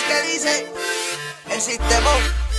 que dice el sistema.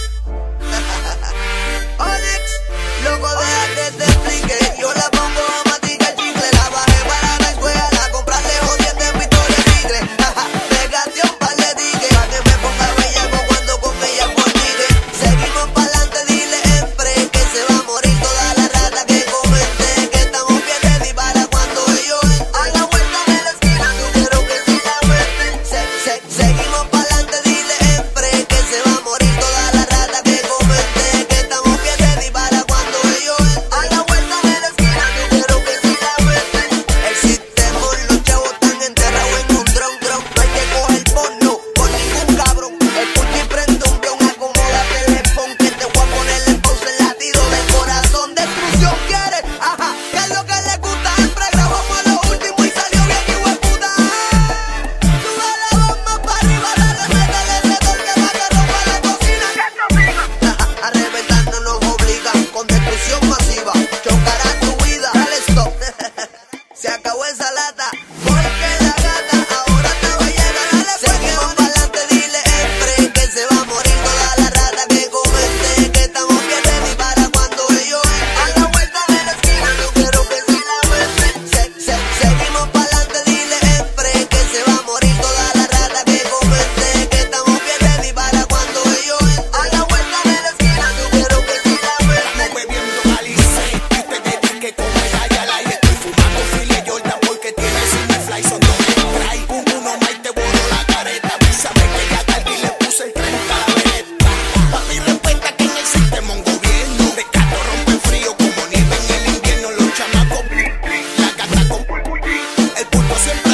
Onyx, loco, déjate te explique. Yo la pongo a masticar chicle. La bajé para la escuela a comprarle jodientes pistolas tigre. Me gasté un par de tickets pa' que me ponga bellaco cuando con ella contigo. Seguimos pa'lante, dileempre que se va a morir toda la rata que comenté. Que estamos bien ready para cuando ellos entren. A la vuelta de la esquina, yo quiero que si la muestren. Seguimos pa'lante, dileempre que se va a morir toda la rata que comenté. Que estamos bien ready para cuando ellos entren. A la vuelta de la esquina, yo quiero que si la muestren. El sistema, los chavos están enterrados en un dron. No hay que coger porno por ningún cabrón. Escucha y prende un blon, acomódate el headphone que te voy a poner en pausa el latido del corazón. Destrucción quiere, ajá, que es lo que le gusta. Siempre grabamos a lo último y salió bien hijueputa. Sube la bomba para arriba, dale, métele ese torque pa' que rompa la cocina. A reventarnos nos obligan con destrucción masiva. Chocará tu vida, dale stop. Se acabó esa lata, porque la gata ahora te va a llegar. Dale, seguimos pa'lante, dileempre que se va a morir toda la rata que comenté. Que estamos bien ready para cuando ellos entren. A la vuelta de la esquina, yo quiero que si la muestren. Seguimos pa'lante, dileempre que se va a morir toda la rata que comenté. Que estamos bien ready para cuando ellos entren. A la vuelta de la esquina, yo quiero que si la muestren. Estamos bebiendo Alice, viste que come Hayala y estoy fumando Philly Jordan porque tiene cine fly, son dos spray. Uno más y te borro la careta, avísame que ya tarde y le puse el 30 a la vereta. Papi, respeta que en el sistema un gobierno de gato rompe frío como nieve en el invierno. Los chamacos, la gata con el pulpo siempre